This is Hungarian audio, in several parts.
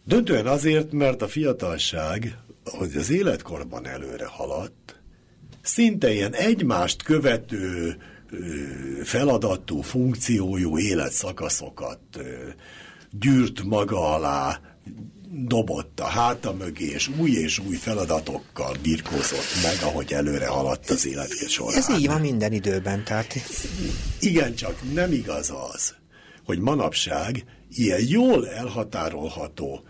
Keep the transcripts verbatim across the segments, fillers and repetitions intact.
Döntően azért, mert a fiatalság, ahogy az életkorban előre haladt, szinte ilyen egymást követő feladatú, funkciójú életszakaszokat gyűrt maga alá, dobott a háta mögé, és új és új feladatokkal birkózott meg, ahogy előre haladt az élet során. Ez így van minden időben, tehát... Igen, csak nem igaz az, hogy manapság ilyen jól elhatárolható,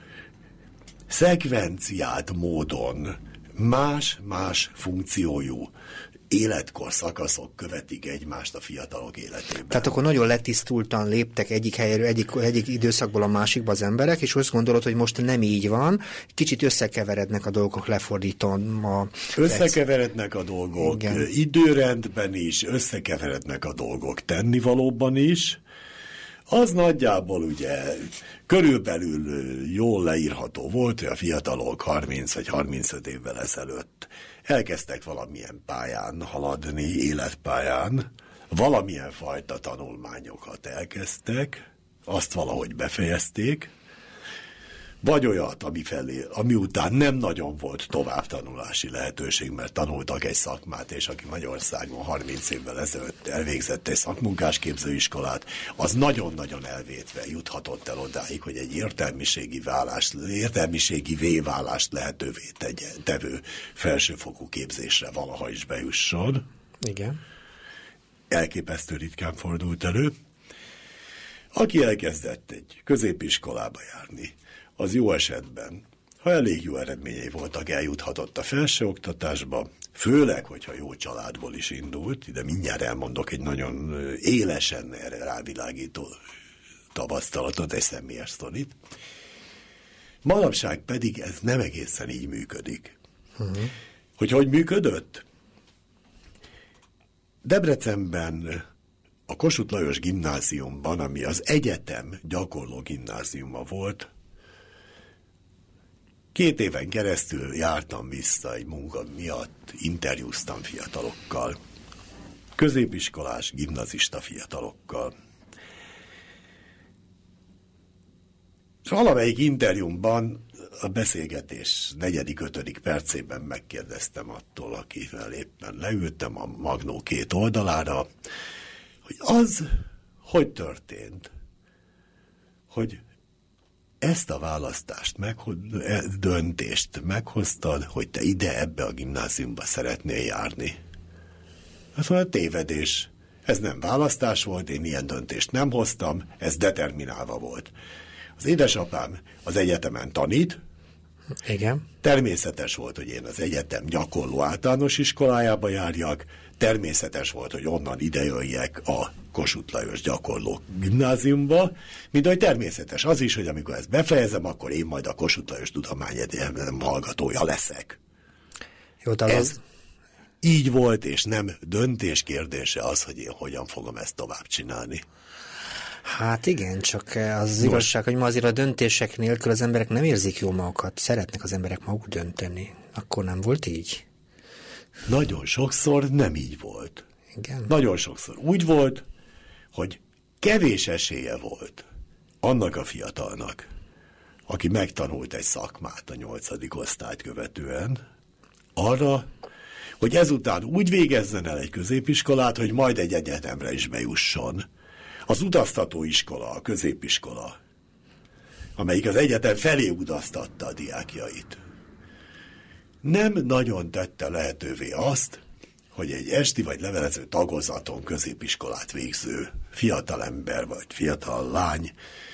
szekvenciált módon más-más funkciójú életkor szakaszok követik egymást a fiatalok életében. Tehát akkor nagyon letisztultan léptek egyik helyről, egyik, egyik időszakból a másikba az emberek, és azt gondolod, hogy most nem így van, kicsit összekeverednek a dolgok, lefordítom. A... Összekeverednek a dolgok, igen, időrendben is, összekeverednek a dolgok tennivalóban is. Az nagyjából ugye körülbelül jól leírható volt, hogy a fiatalok harminc vagy harmincöt évvel ezelőtt elkezdtek valamilyen pályán haladni, életpályán, valamilyen fajta tanulmányokat elkezdtek, azt valahogy befejezték, vagy olyat, ami, felé, ami után nem nagyon volt továbbtanulási lehetőség, mert tanultak egy szakmát, és aki Magyarországon harminc évvel ezelőtt elvégzett egy szakmunkásképzőiskolát, az nagyon-nagyon elvétve juthatott el odáig, hogy egy értelmiségi válást, értelmiségi véválást lehetővé tegye, tevő felsőfokú képzésre valaha is bejusson. Igen. Elképesztő ritkán fordult elő. Aki elkezdett egy középiskolába járni, az jó esetben, ha elég jó eredményei voltak, eljuthatott a felsőoktatásba, főleg, hogyha jó családból is indult, ide mindjárt elmondok egy nagyon élesen erre rávilágító tapasztalatot, egy személyes sztorit. Manapság pedig ez nem egészen így működik. Uh-huh. Hogy hogy működött? Debrecenben a Kossuth Lajos gimnáziumban, ami az egyetem gyakorló gimnáziuma volt, két éven keresztül jártam vissza egy munka miatt, interjúztam fiatalokkal, középiskolás, gimnazista fiatalokkal. És valamelyik interjúmban a beszélgetés negyedik, ötödik percében megkérdeztem attól, akivel éppen leültem a magnó két oldalára, hogy az, hogy történt, hogy ezt a választást, meghoz, döntést meghoztad, hogy te ide ebbe a gimnáziumba szeretnél járni. Azt mondja, tévedés. Ez nem választás volt, én ilyen döntést nem hoztam, ez determinálva volt. Az édesapám az egyetemen tanít. Igen. Természetes volt, hogy én az egyetem gyakorló általános iskolájába járjak, természetes volt, hogy onnan idejöjjek a Kossuth Lajos gyakorló gimnáziumba, mint ahogy természetes az is, hogy amikor ezt befejezem, akkor én majd a Kossuth Lajos Tudományegyetem hallgatója leszek. Jó, ez az... így volt, és nem döntés kérdése az, hogy én hogyan fogom ezt tovább csinálni. Hát igen, csak az Nos. igazság, hogy ma azért a döntések nélkül az emberek nem érzik jól magukat, szeretnek az emberek maguk dönteni. Akkor nem volt így? Nagyon sokszor nem így volt. Igen. Nagyon sokszor úgy volt, hogy kevés esélye volt annak a fiatalnak, aki megtanult egy szakmát a nyolcadik osztályt követően, arra, hogy ezután úgy végezzen el egy középiskolát, hogy majd egy egyetemre is bejusson. Az utaztató iskola, a középiskola, amelyik az egyetem felé utaztatta a diákjait, nem nagyon tette lehetővé azt, hogy egy esti vagy levelező tagozaton középiskolát végző fiatalember vagy fiatal lány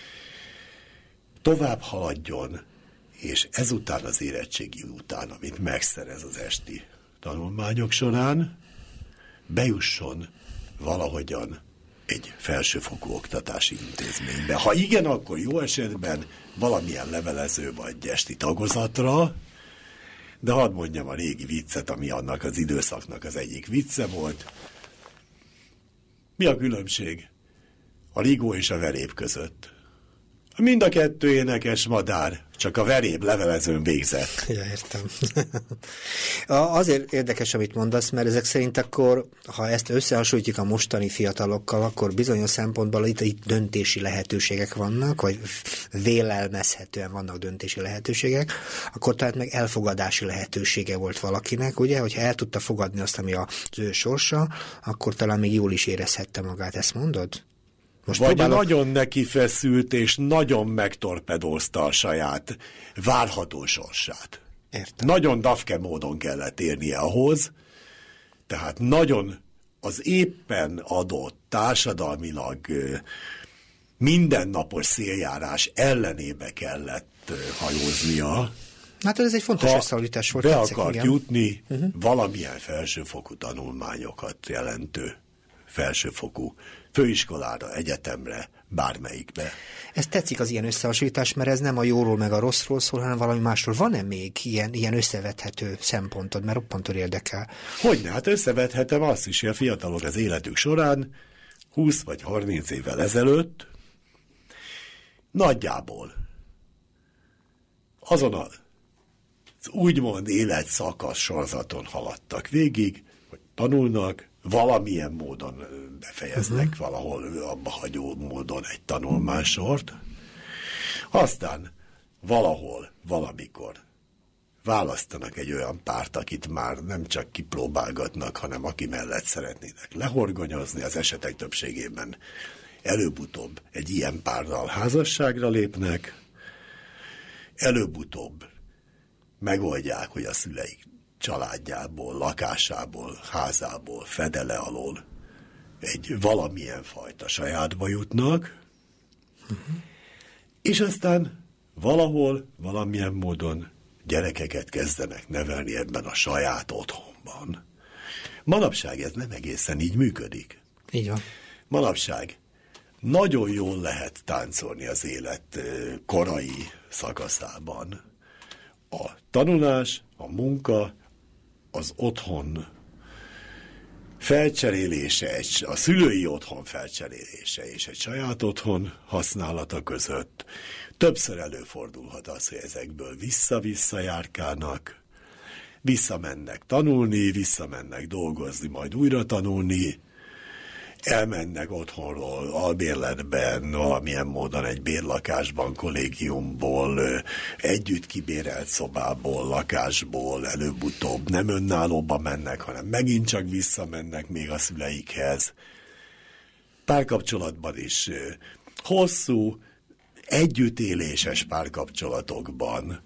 tovább haladjon, és ezután az érettségi után, amit megszerez az esti tanulmányok során, bejusson valahogyan egy felsőfokú oktatási intézménybe. Ha igen, akkor jó esetben valamilyen levelező vagy esti tagozatra, de hadd mondjam a régi viccet, ami annak az időszaknak az egyik vicce volt. Mi a különbség a rigó és a verép között? Mind a kettő énekes madár, csak a veréb levelezőn végzett. Ja, értem. Azért érdekes, amit mondasz, mert ezek szerint akkor, ha ezt összehasonlítjuk a mostani fiatalokkal, akkor bizonyos szempontból itt, itt döntési lehetőségek vannak, vagy vélelmezhetően vannak döntési lehetőségek, akkor tehát meg elfogadási lehetősége volt valakinek, ugye, hogyha el tudta fogadni azt, ami az ő sorsa, akkor talán még jól is érezhette magát, ezt mondod? Most vagy próbálok... nagyon neki feszült, és nagyon megtorpedózta a saját várható sorsát. Értem. Nagyon dafke módon kellett érnie ahhoz, tehát nagyon az éppen adott társadalmilag mindennapos széljárás ellenébe kellett hajóznia. Hát ez egy fontos összehasonlítás volt. Be tetszik, akart igen. jutni uh-huh. valamilyen felsőfokú tanulmányokat jelentő felsőfokú főiskolára, egyetemre, bármelyikbe. Ez tetszik az ilyen összehasonlítás, mert ez nem a jóról meg a rosszról szól, hanem valami másról. Van-e még ilyen, ilyen összevethető szempontod, mert roppantól érdekel? Hogyne, hát összevethetem azt is, hogy a fiatalok az életük során húsz vagy harminc évvel ezelőtt nagyjából azon az úgymond életszakasz sorzaton haladtak végig, hogy tanulnak, valamilyen módon befejeznek uh-huh. valahol abba hagyó módon egy tanulmánysort, aztán valahol, valamikor választanak egy olyan párt, akit már nem csak kipróbálgatnak, hanem aki mellett szeretnének lehorgonyozni, az esetek többségében előbb-utóbb egy ilyen párral házasságra lépnek, előbb-utóbb megoldják, hogy a szüleik családjából, lakásából, házából, fedele alól egy valamilyen fajta sajátba jutnak, uh-huh. és aztán valahol, valamilyen módon gyerekeket kezdenek nevelni ebben a saját otthonban. Manapság ez nem egészen így működik. Így van. Manapság nagyon jól lehet táncolni az élet korai szakaszában. A tanulás, a munka, az otthon felcserélése, egy, a szülői otthon felcserélése és egy saját otthon használata között többször előfordulhat az, hogy ezekből vissza-vissza járkálnak, visszamennek tanulni, visszamennek dolgozni, majd újra tanulni, elmennek otthonról, albérletben, valamilyen módon egy bérlakásban, kollégiumból, együtt kibérelt szobából, lakásból, előbb-utóbb nem önállóba mennek, hanem megint csak visszamennek még a szüleikhez. Párkapcsolatban is hosszú, együttéléses párkapcsolatokban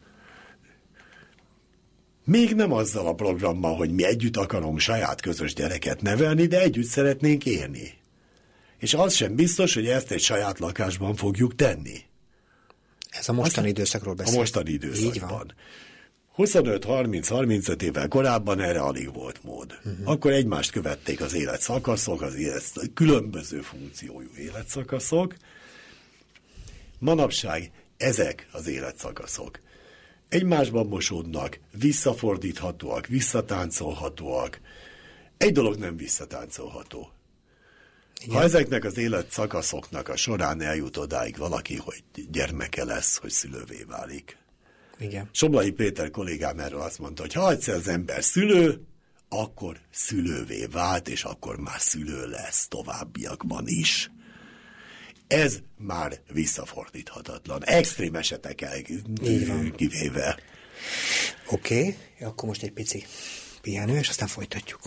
még nem azzal a programmal, hogy mi együtt akarunk saját közös gyereket nevelni, de együtt szeretnénk élni. És az sem biztos, hogy ezt egy saját lakásban fogjuk tenni. Ez a mostani Azt, időszakról beszél. A mostani időszakban. huszonöt harminc harmincöt évvel korábban erre alig volt mód. Uh-huh. Akkor egymást követték az életszakaszok, az élet, különböző funkciójú életszakaszok. Manapság ezek az életszakaszok egymásban mosódnak, visszafordíthatóak, visszatáncolhatóak. Egy dolog nem visszatáncolható. Igen. Ha ezeknek az életszakaszoknak a során eljut odáig valaki, hogy gyermeke lesz, hogy szülővé válik. Igen. Somlai Péter kollégám erről azt mondta, hogy ha egyszer az ember szülő, akkor szülővé vált, és akkor már szülő lesz továbbiakban is. Ez már visszafordíthatatlan. Extrém esetek kivéve. Oké, okay, akkor most egy pici pihenő, és aztán folytatjuk.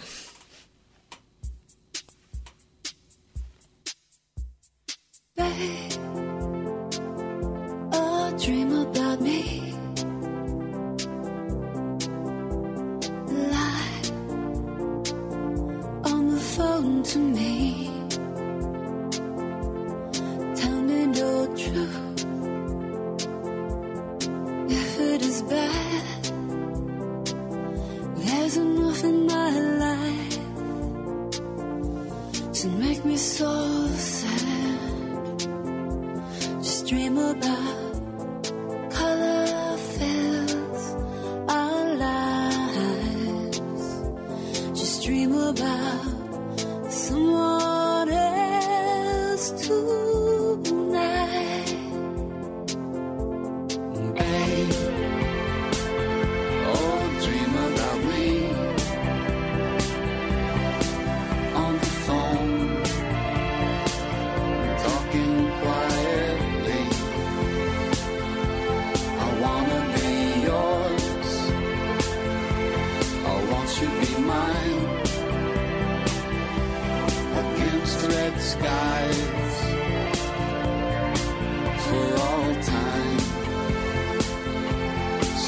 Babe, oh, dream about me. Lie on the phone to me. You're true. If it is bad, there's enough in my life to make me so sad. Just dream about color fills our lives. Just dream about someone else too.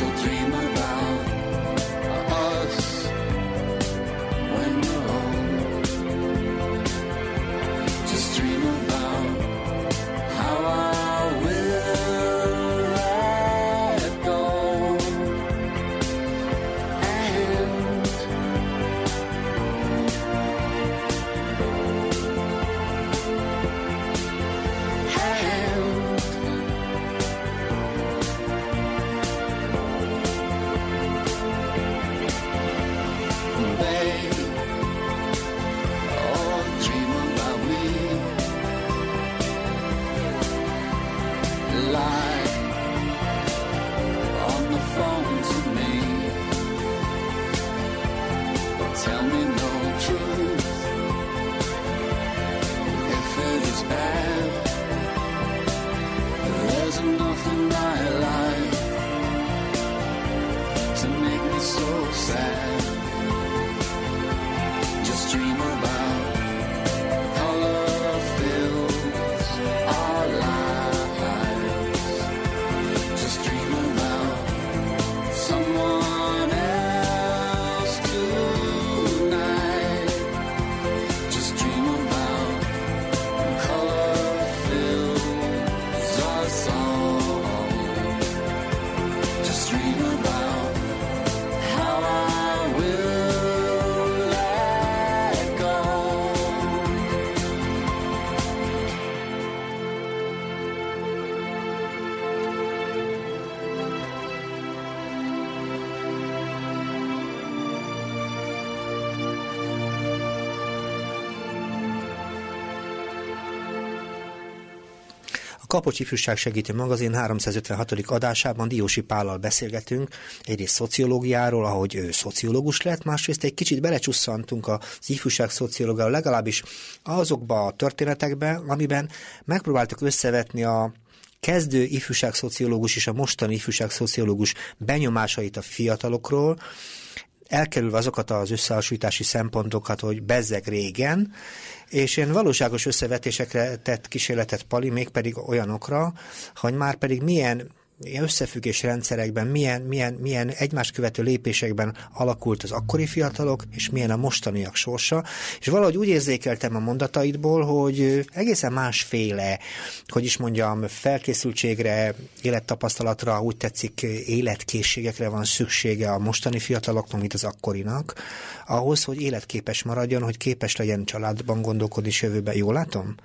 Kapocs Ifjúság Segítő Magazin háromszázötvenhatodik adásában Diósi Pállal beszélgetünk egyrészt szociológiáról, ahogy ő szociológus lett, másrészt egy kicsit belecsusszantunk az ifjúság szociológiáról, legalábbis azokba a történetekbe, amiben megpróbáltuk összevetni a kezdő ifjúságszociológus és a mostani ifjúságszociológus benyomásait a fiatalokról, elkerülve azokat az összehasonlítási szempontokat, hogy bezzeg régen, és ilyen valóságos összevetésekre tett kísérletet Pali, mégpedig olyanokra, hogy már pedig milyen összefüggés rendszerekben, milyen, milyen, milyen egymást követő lépésekben alakult az akkori fiatalok, és milyen a mostaniak sorsa, és valahogy úgy érzékeltem a mondataidból, hogy egészen másféle, hogy is mondjam, felkészültségre, élettapasztalatra, úgy tetszik, életkészségekre van szüksége a mostani fiataloknak, mint az akkorinak, ahhoz, hogy életképes maradjon, hogy képes legyen családban gondolkodni és jövőben. Jól látom?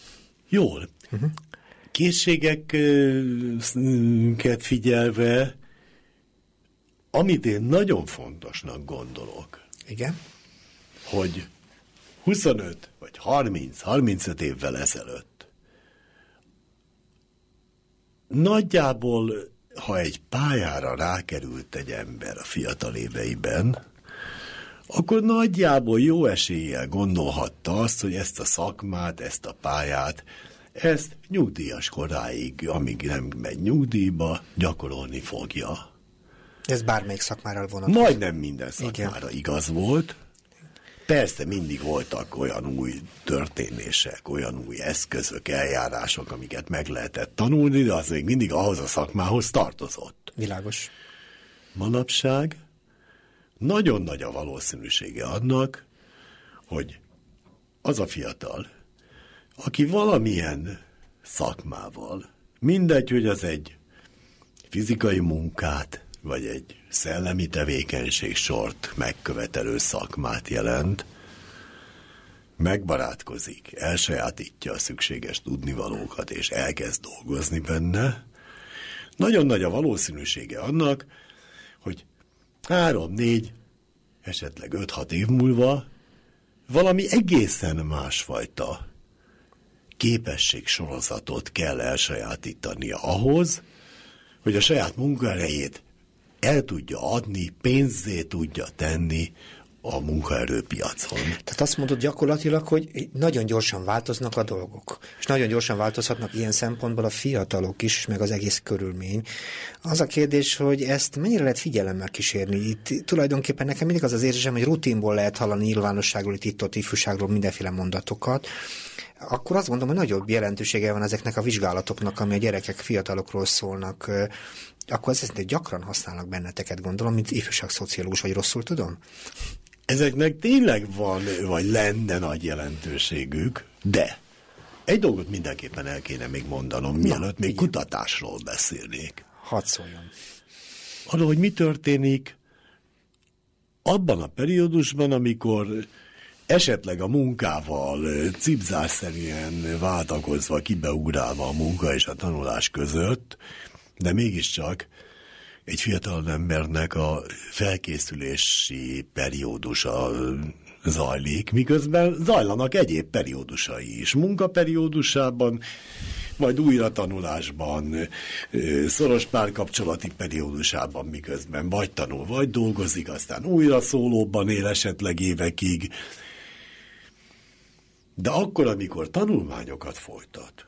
Jól. Uh-huh. Készségeket figyelve, amit én nagyon fontosnak gondolok, igen, hogy huszonöt vagy harminc harmincöt évvel ezelőtt nagyjából, ha egy pályára rákerült egy ember a fiatal éveiben, akkor nagyjából jó eséllyel gondolhatta azt, hogy ezt a szakmát, ezt a pályát, ezt nyugdíjas koráig, amíg nem megy nyugdíjba, gyakorolni fogja. Ez bármelyik szakmára vonatkozik. Majdnem minden szakmára igen. Igaz volt. Persze mindig voltak olyan új történések, olyan új eszközök, eljárások, amiket meg lehetett tanulni, de az még mindig ahhoz a szakmához tartozott. Világos. Manapság nagyon nagy a valószínűsége annak, hogy az a fiatal, aki valamilyen szakmával, mindegy, hogy az egy fizikai munkát, vagy egy szellemi tevékenység sort megkövetelő szakmát jelent, megbarátkozik, elsajátítja a szükséges tudnivalókat, és elkezd dolgozni benne, nagyon nagy a valószínűsége annak, hogy három, négy, esetleg öt-hat év múlva valami egészen másfajta képességsorozatot kell elsajátítania ahhoz, hogy a saját munkaerejét el tudja adni, pénzzé tudja tenni a munkaerőpiacon. Tehát azt mondod gyakorlatilag, hogy nagyon gyorsan változnak a dolgok, és nagyon gyorsan változhatnak ilyen szempontból a fiatalok is, meg az egész körülmény. Az a kérdés, hogy ezt mennyire lehet figyelemmel kísérni? Itt tulajdonképpen nekem mindig az az érzésem, hogy rutinból lehet hallani nyilvánosságról, itt itt-ott ifjúságról mindenféle mondatokat. akkor azt gondolom, hogy nagyobb jelentősége van ezeknek a vizsgálatoknak, ami a gyerekek, fiatalokról szólnak. Akkor ezt szerint gyakran használnak benneteket, gondolom, mint ifjúságszociológus, vagy rosszul tudom? Ezeknek tényleg van, vagy lenne nagy jelentőségük, de egy dolgot mindenképpen el kéne még mondanom, Na, mielőtt még igen. kutatásról beszélnék. Hadd szóljon. Arról, hogy mi történik abban a periódusban, amikor esetleg a munkával cipzárszerűen váltakozva, kibeugrálva a munka és a tanulás között, de mégiscsak egy fiatal embernek a felkészülési periódusa zajlik, miközben zajlanak egyéb periódusai is. Munkaperiódusában, majd újratanulásban, szoros párkapcsolati periódusában, miközben vagy tanul, vagy dolgozik, aztán újra szólóban él esetleg évekig. De akkor, amikor tanulmányokat folytat,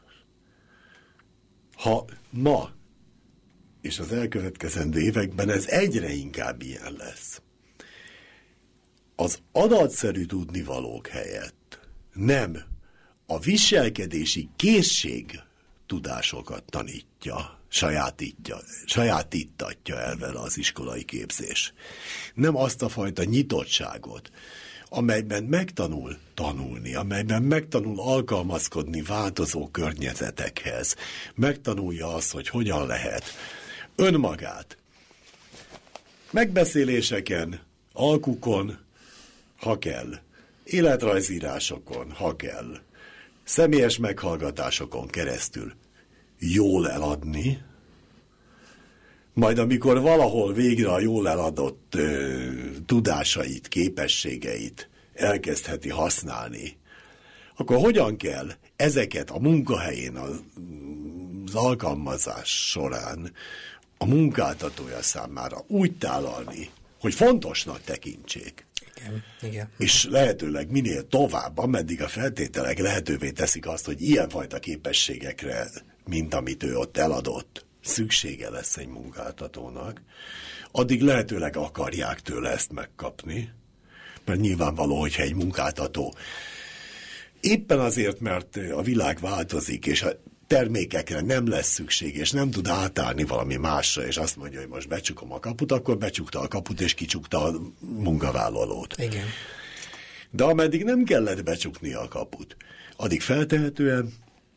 ha ma és az elkövetkezendő években ez egyre inkább ilyen lesz, az adatszerű tudnivalók helyett nem a viselkedési készség tudásokat tanítja, sajátítja, sajátítatja el vele az iskolai képzés. Nem azt a fajta nyitottságot, amelyben megtanul tanulni, amelyben megtanul alkalmazkodni változó környezetekhez, megtanulja azt, hogy hogyan lehet önmagát megbeszéléseken, alkukon, ha kell, életrajzírásokon, ha kell, személyes meghallgatásokon keresztül jól eladni, majd amikor valahol végre a jól eladott ö, tudásait, képességeit elkezdheti használni, akkor hogyan kell ezeket a munkahelyén, az, az alkalmazás során a munkáltatója számára úgy tálalni, hogy fontosnak tekintsék. Igen, igen. És lehetőleg minél tovább, ameddig a feltételek lehetővé teszik azt, hogy ilyenfajta képességekre, mint amit ő ott eladott, szüksége lesz egy munkáltatónak, addig lehetőleg akarják tőle ezt megkapni, mert nyilvánvaló, hogyha egy munkáltató éppen azért, mert a világ változik, és a termékekre nem lesz szükség, és nem tud átállni valami másra, és azt mondja, hogy most becsukom a kaput, akkor becsukta a kaput, és kicsukta a munkavállalót. Igen. De ameddig nem kellett becsukni a kaput, addig feltehetően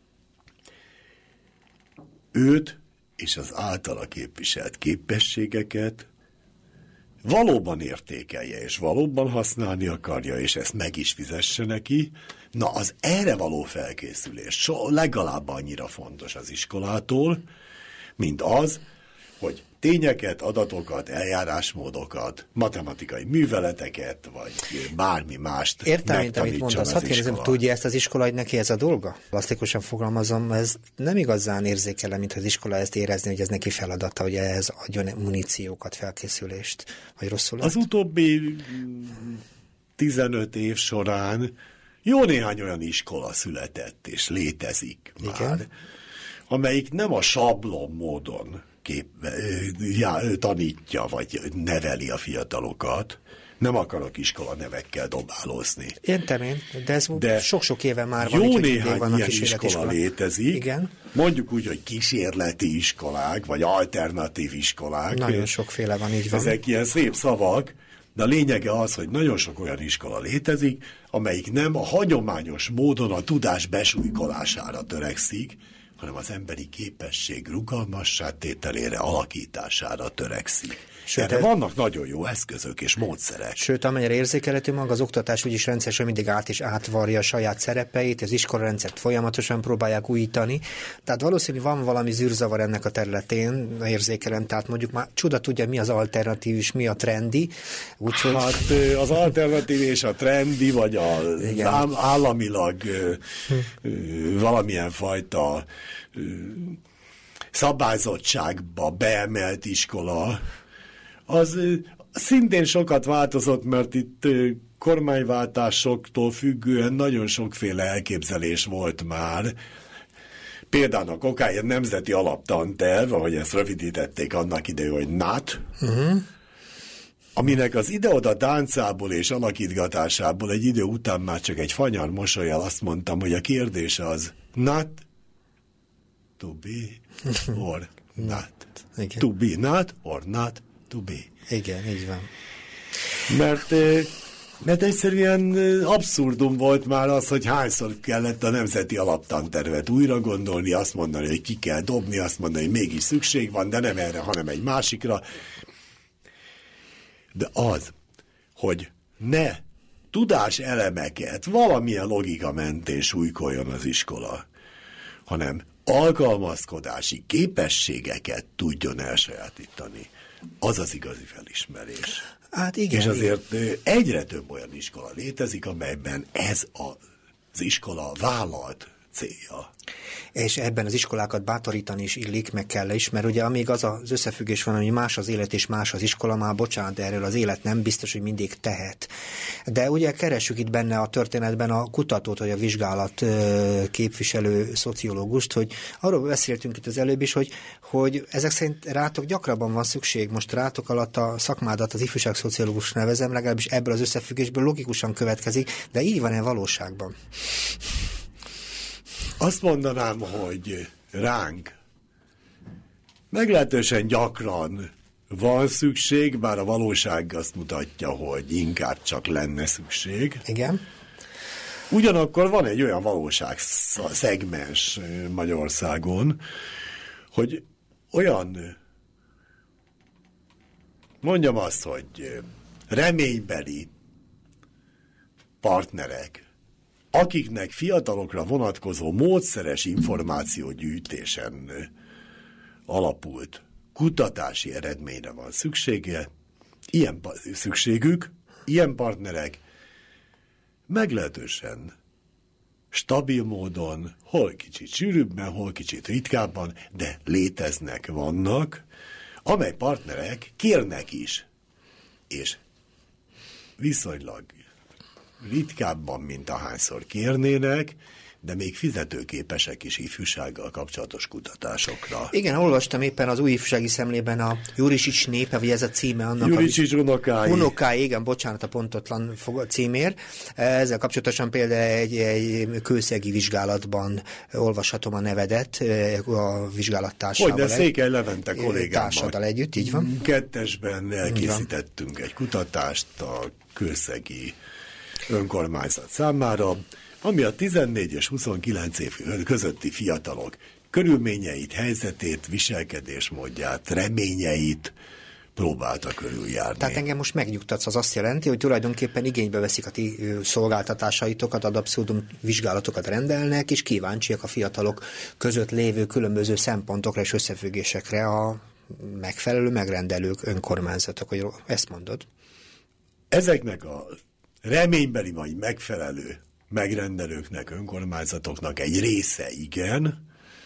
őt és az általa képviselt képességeket valóban értékelje, és valóban használni akarja, és ezt meg is fizesse neki, na az erre való felkészülés so, legalább annyira fontos az iskolától, mint az, hogy tényeket, adatokat, eljárásmódokat, matematikai műveleteket, vagy bármi mást Értem, mint amit mondasz. Hadd kérdezem, tudja ezt az iskola, hogy neki ez a dolga? Plastikusan fogalmazom, ez nem igazán érzékelem, mint az iskola ezt érezni, hogy ez neki feladata, hogy ehhez adjon muníciókat, felkészülést, vagy rosszul lett? Az utóbbi tizenöt év során jó néhány olyan iskola született, és létezik már, igen, amelyik nem a sablon módon Kép, já, tanítja, vagy neveli a fiatalokat. Nem akarok iskola nevekkel dobálózni. Értem én, de ez de sok-sok éve már jó van. Jó néhány ilyen iskola, iskola létezik. Igen. Mondjuk úgy, hogy kísérleti iskolák, vagy alternatív iskolák. Nagyon sokféle van, így van. Ezek ilyen szép szavak, de a lényege az, hogy nagyon sok olyan iskola létezik, amelyik nem a hagyományos módon a tudás besúlykolására törekszik, hanem az emberi képesség rugalmassá tételére, alakítására törekszik. Sőt, erre vannak nagyon jó eszközök és módszerek. Sőt, amennyire érzékelhető maga az oktatás úgyis rendszeresen mindig át és átvarja a saját szerepeit, az iskolarendszert folyamatosan próbálják újítani. Tehát valószínű van valami zűrzavar ennek a területén, érzékelem, tehát mondjuk már csuda tudja, mi az alternatív és mi a trendi. Úgyhogy... Hát az alternatív és a trendi, vagy az államilag valamilyen fajta szabályzottságba beemelt iskola, az szintén sokat változott, mert itt kormányváltásoktól függően nagyon sokféle elképzelés volt már. Például okáért nemzeti alaptanterv, ahogy ezt rövidítették annak idején, hogy nát, uh-huh. aminek az ide-oda táncából és alakítgatásából egy idő után már csak egy fanyar mosollyal azt mondtam, hogy a kérdés az not to be or not. Igen. To be not or not to be. Igen, így van. Mert, mert egyszerűen abszurdum volt már az, hogy hányszor kellett a nemzeti alaptantervet újra gondolni, azt mondani, hogy ki kell dobni, azt mondani, hogy mégis szükség van, de nem erre, hanem egy másikra. De az, hogy ne tudás elemeket valamilyen logika mentén súlykoljon az iskola, hanem alkalmazkodási képességeket tudjon elsajátítani. Az az igazi felismerés. Hát igen. És azért igen. Egyre több olyan iskola létezik, amelyben ez az iskola vállalt célja. És ebben az iskolákat bátorítani is illik, meg kell is, mert ugye amíg az az összefüggés van, hogy más az élet és más az iskola, már bocsánat, de erről az élet nem biztos, hogy mindig tehet. De ugye keressük itt benne a történetben a kutatót, vagy a vizsgálat képviselő szociológust, hogy arról beszéltünk itt az előbb is, hogy, hogy ezek szerint rátok gyakrabban van szükség. Most rátok alatt a szakmádat az ifjúságszociológus nevezem, legalábbis ebből az összefüggésből logikusan következik, de így van-e valóságban? Azt mondanám, hogy ránk meglehetősen gyakran van szükség, bár a valóság azt mutatja, hogy inkább csak lenne szükség. Igen. Ugyanakkor van egy olyan valóság szegmens Magyarországon, hogy olyan, mondjam azt, hogy reménybeli partnerek, akiknek fiatalokra vonatkozó módszeres információgyűjtésen alapult kutatási eredményre van szüksége, ilyen szükségük, ilyen partnerek meglehetősen stabil módon, hol kicsit sűrűbben, hol kicsit ritkábban, de léteznek, vannak, amely partnerek kérnek is, és viszonylag ritkábban, mint ahányszor kérnének, de még fizetőképesek is ifjúsággal kapcsolatos kutatásokra. Igen, olvastam éppen az új ifjúsági szemlében a Jurisics népe, vagy ez a címe annak. Jurisics unokái. Unokái, igen, bocsánat a pontotlan címér. Ezzel kapcsolatosan például egy, egy kőszegi vizsgálatban olvashatom a nevedet a vizsgálattársával. Hogy, de Székely Levente kollégámmal. Társaddal együtt, így van. Kettesben elkészítettünk egy kutatást a kőszegi önkormányzat számára, ami a tizennégy és huszonkilenc év közötti fiatalok körülményeit, helyzetét, viselkedésmódját, reményeit próbálta körüljárni. Tehát engem most megnyugtatsz, az azt jelenti, hogy tulajdonképpen igénybe veszik a ti szolgáltatásaitokat, ad abszurdum vizsgálatokat rendelnek, és kíváncsiak a fiatalok között lévő különböző szempontokra és összefüggésekre a megfelelő megrendelők, önkormányzatok, hogy ezt mondod. Ezeknek a reménybeli vagy megfelelő megrendelőknek, önkormányzatoknak egy része igen,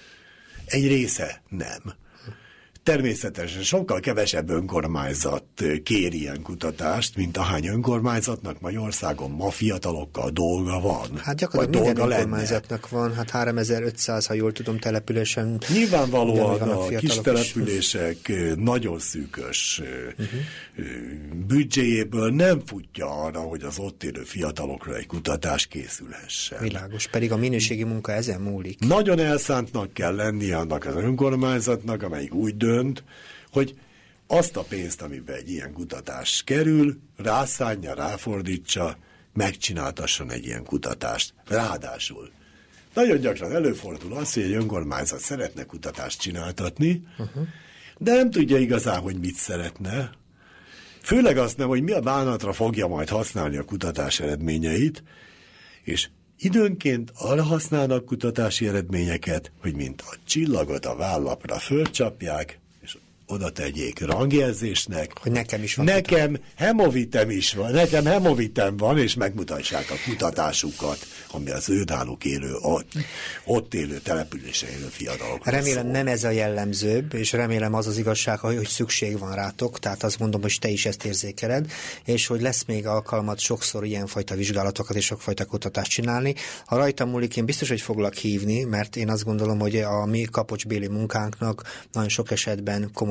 egy része nem. Természetesen sokkal kevesebb önkormányzat kér ilyen kutatást, mint ahány önkormányzatnak Magyarországon ma fiatalokkal dolga van. Hát gyakorlatilag minden önkormányzatnak van, hát háromezer-ötszáz, ha jól tudom, településen. Nyilvánvalóan a kis települések is. Nagyon szűkös uh-huh. büdzséjéből nem futja arra, hogy az ott élő fiatalokra egy kutatás készülhessen. Világos, pedig a minőségi munka ezen múlik. Nagyon elszántnak kell lennie annak az önkormányzatnak, amelyik úgy dönt, hogy azt a pénzt, amiben egy ilyen kutatás kerül, rászánja, ráfordítsa, megcsináltasson egy ilyen kutatást. Ráadásul nagyon gyakran előfordul az, hogy egy önkormányzat szeretne kutatást csináltatni, uh-huh. de nem tudja igazán, hogy mit szeretne. Főleg azt nem, hogy mi a bánatra fogja majd használni a kutatás eredményeit, és időnként arra használnak kutatási eredményeket, hogy mint a csillagot a vállapra fölcsapják, és oda tegyék rangjelzésnek. Hogy nekem is van. Nekem kutatás. hemovitem is van, nekem hemovitem van, és megmutassák a kutatásukat, ami az ő náluk élő, ott, ott élő, településen élő fiatalokról Remélem szól. Nem ez a jellemzőbb, és remélem az az igazság, hogy szükség van rátok, tehát azt mondom, hogy te is ezt érzékeled, és hogy lesz még alkalmat sokszor ilyenfajta vizsgálatokat és sokfajta kutatást csinálni. Ha rajtam múlik, én biztos, hogy foglak hívni, mert én azt gondolom, hogy a mi kapocsbéli munkánknak nagyon sok esetben komoly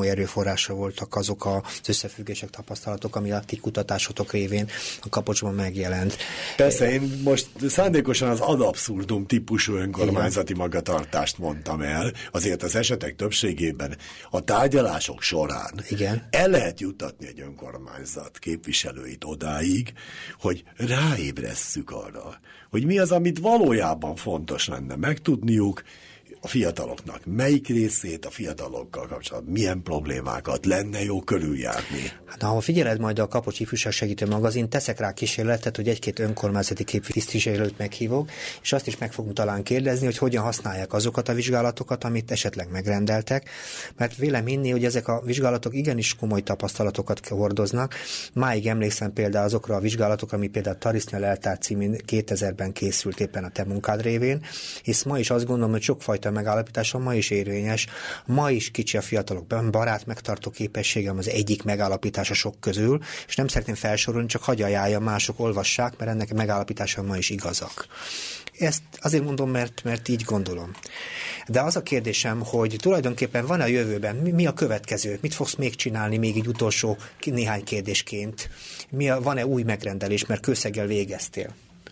komoly erőforrása voltak azok az összefüggések, tapasztalatok, ami a ti kutatásotok révén a Kapocsban megjelent. Persze, én most szándékosan az ad abszurdum típusú önkormányzati igen. magatartást mondtam el, azért az esetek többségében a tárgyalások során igen. el lehet juttatni egy önkormányzat képviselőit odáig, hogy ráébresszük arra, hogy mi az, amit valójában fontos lenne megtudniuk, a fiataloknak melyik részét, a fiatalokkal kapcsolatban milyen problémákat lenne jó körüljárni. Hát, ha figyeled majd a Kapocs Ifjúság Segítő Magazin, teszek rá kísérletet, hogy egy-két önkormányzati képviselőt meghívok, és azt is meg fogunk talán kérdezni, hogy hogyan használják azokat a vizsgálatokat, amit esetleg megrendeltek, mert vélem hinni, hogy ezek a vizsgálatok igenis komoly tapasztalatokat hordoznak. Máig emlékszem például azokra a vizsgálatokra, ami például Tarisznya Leltár címén kétezerben készült éppen a te munkád révén, és ma is azt gondolom, hogy sokfajta megállapítása ma is érvényes. Ma is kicsi a fiatalok barát megtartó képességem az egyik megállapítása sok közül, és nem szeretném felsorolni, csak hagyj ajánljam, mások olvassák, mert ennek a megállapítása ma is igazak. Ezt azért mondom, mert, mert így gondolom. De az a kérdésem, hogy tulajdonképpen van a jövőben, mi, mi a következő? Mit fogsz még csinálni, még így utolsó néhány kérdésként? Mi a, van-e új megrendelés, mert kőszeggel végeztél?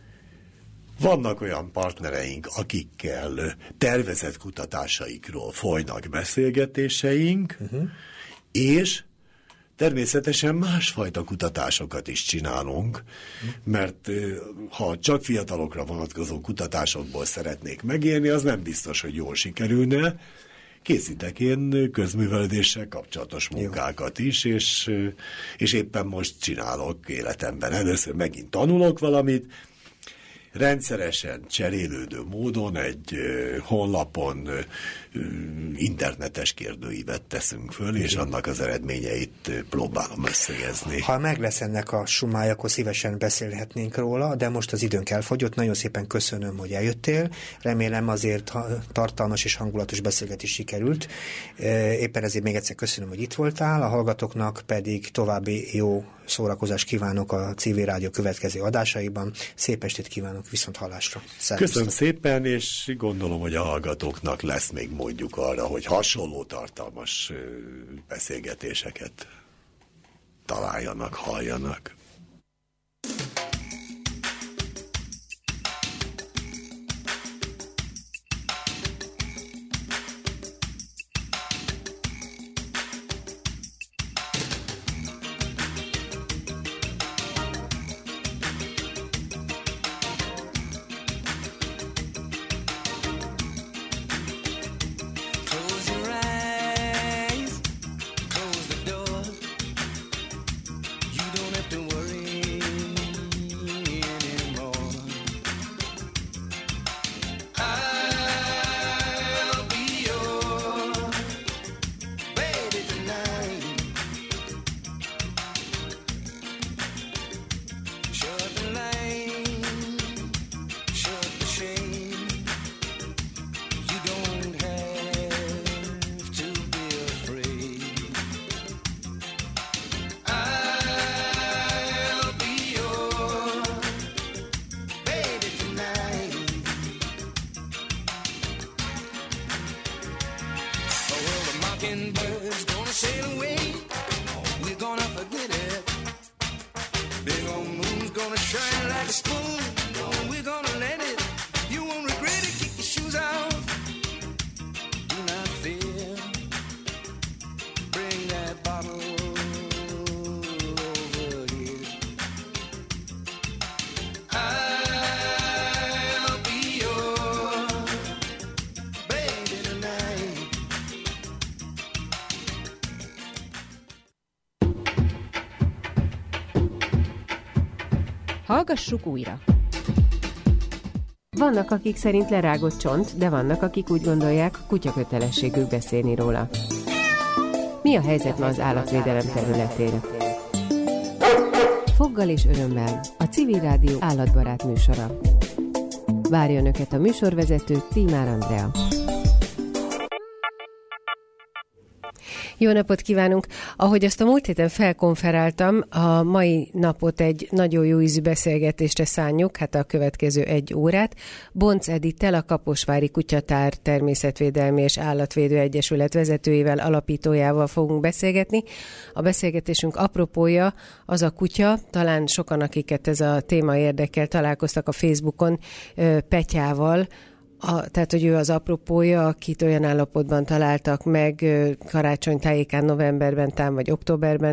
Vannak olyan partnereink, akikkel tervezett kutatásaikról folynak beszélgetéseink, uh-huh. és természetesen másfajta kutatásokat is csinálunk, uh-huh. mert ha csak fiatalokra vonatkozó kutatásokból szeretnék megélni, az nem biztos, hogy jól sikerülne. Készítek én közművelődéssel kapcsolatos munkákat is, és, és éppen most csinálok életemben. Először megint tanulok valamit, rendszeresen cserélődő módon egy uh, honlapon uh, internetes kérdőívet teszünk föl, és annak az eredményeit uh, próbálom összegezni. Ha meg lesz ennek a sumája, akkor szívesen beszélhetnénk róla, de most az időnk elfogyott. Nagyon szépen köszönöm, hogy eljöttél. Remélem azért tartalmas és hangulatos beszélgetés sikerült. Éppen ezért még egyszer köszönöm, hogy itt voltál. A hallgatóknak pedig további jó szórakozást kívánok a Civil Rádió következő adásaiban. Szép estét kívánok, viszont hallásra. Szervusztok. Köszönöm szépen, és gondolom, hogy a hallgatóknak lesz még módjuk arra, hogy hasonló tartalmas beszélgetéseket találjanak, halljanak. Birds gonna sail away, we're gonna forget it. Big old moon's gonna shine like a spoon, we're gonna let it. You won't regret it, kick your shoes off. Do not fear, bring that bottle over here. I'll be your baby tonight. Hallgassuk újra! Vannak, akik szerint lerágott csont, de vannak, akik úgy gondolják, kutya kötelességük beszélni róla. Mi a helyzet ma az állatvédelem területén? Foggal és örömmel a Civil Rádió állatbarát műsora. Várja Önöket a műsorvezető Tímár Andrea. Jó napot kívánunk! Ahogy azt a múlt héten felkonferáltam, a mai napot egy nagyon jó ízű beszélgetésre szánjuk, hát a következő egy órát. Bonc Edittel, a Kaposvári Kutyatár Természetvédelmi és Állatvédő Egyesület vezetőjével, alapítójával fogunk beszélgetni. A beszélgetésünk apropója az a kutya, talán sokan, akiket ez a téma érdekel, találkoztak a Facebookon Petyával, A, tehát, hogy ő az apropója, akit olyan állapotban találtak meg karácsony tájékán, novemberben, tám vagy októberben,